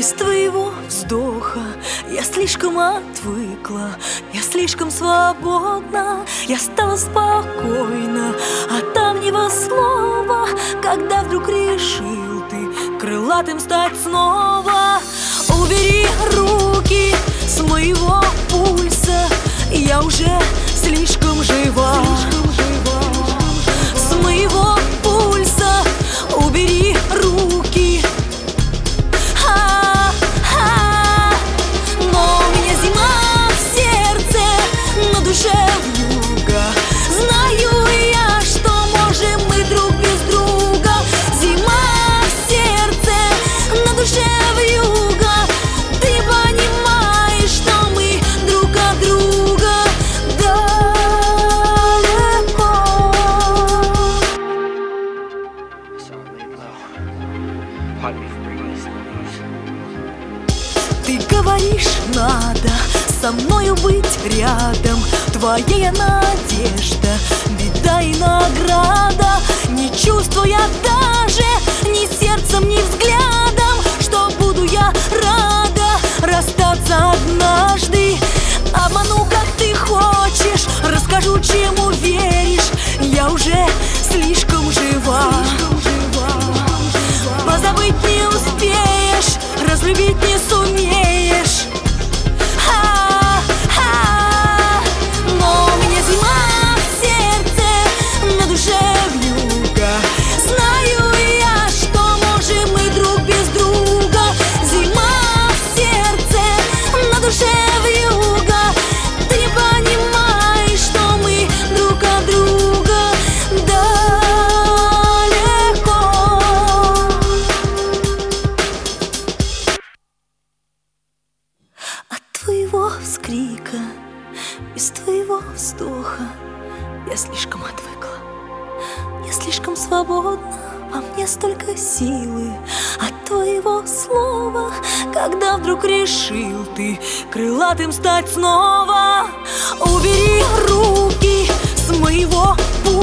Без твоего вздоха я слишком отвыкла, я слишком свободна, я стала спокойна от давнего слова, когда вдруг решил ты крылатым стать снова. Убери руки с моего пульса, я уже слишком жива. С моего пульса убери руки. Но у меня зима в сердце, на душе вьюга. Знаю я, что можем мы друг без друга. Зима в сердце, на душе вьюга. Ты понимаешь, что мы друг от друга Ты говоришь, надо со мною быть рядом. Твоя надежда, беда и награда. Не чувствуя даже ни сердцем, ни взглядом, что буду я рада расстаться однажды. Обману, как ты хочешь, расскажу, чему веришь. Я уже слишком жива. Позабыть не успеешь, разлюбить не сумеешь. Но у меня зима в сердце, на душе вьюга. Знаю я, что можем мы друг без друга. Зима в сердце, на душе вьюга. Ты понимаешь, что мы друг от друга далеко. От твоего вскрика, без твоего вздоха я слишком отвыкла, я слишком свободна, во мне столько силы от твоего слова, когда вдруг решил ты крылатым стать снова. Убери руки с моего пути.